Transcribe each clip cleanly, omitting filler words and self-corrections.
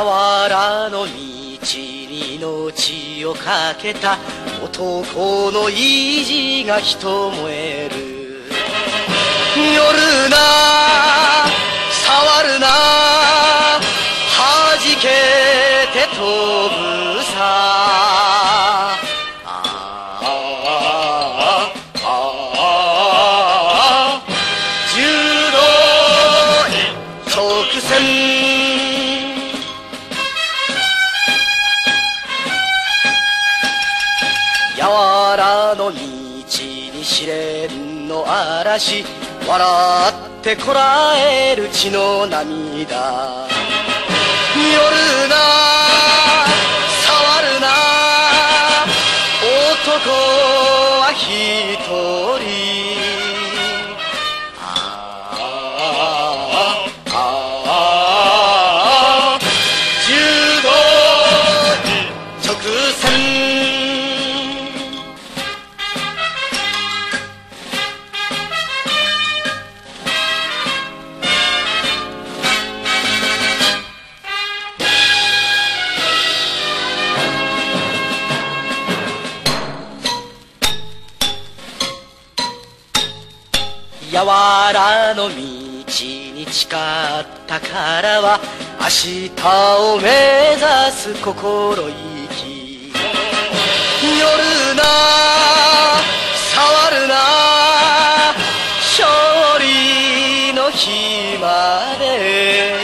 わらの道に命をかけた男の意地が人燃える。夜な触るな弾けて飛ぶさ。柔道直線やわらの道に試練の嵐、笑ってこらえる血の涙。夜な触るな男は一人。柔道直線やわらの道に誓ったからは明日を目指す心意気。夜な触るな勝利の日まで。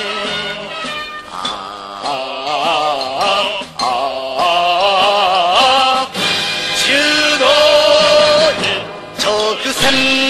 柔道直線